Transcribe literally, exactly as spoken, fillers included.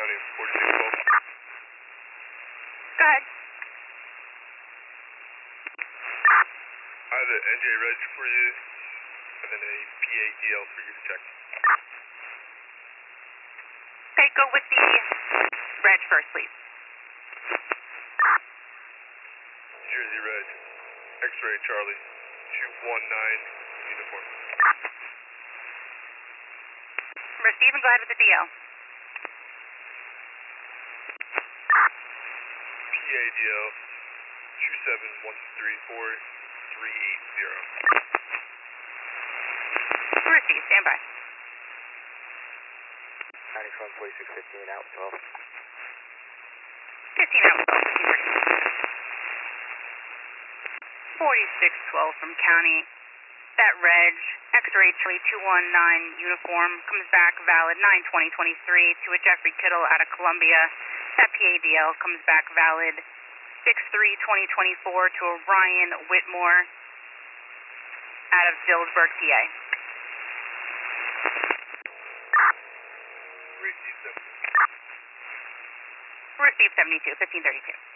County, forty-six twelve. Go ahead. I have an N J reg for you, and then a P A D L for you to check. Okay, go with the reg first, please. Jersey reg, X-ray Charlie, two one nine, uniform. Receive and go ahead with the D L. P A D L, two seven one three four three eight zero. Receive, stand by. ninety-one forty-six fifteen out twelve. fifteen out, forty-six twelve from County. That reg, X-ray Charlie two one nine uniform, comes back valid nine twenty twenty-three to a Jeffrey Kittle out of Columbia. That P A D L comes back valid six three twenty twenty-four to a Ryan Whitmore out of Dillsburg, P A. Receive seventy. Receive seventy-two, fifteen thirty-two.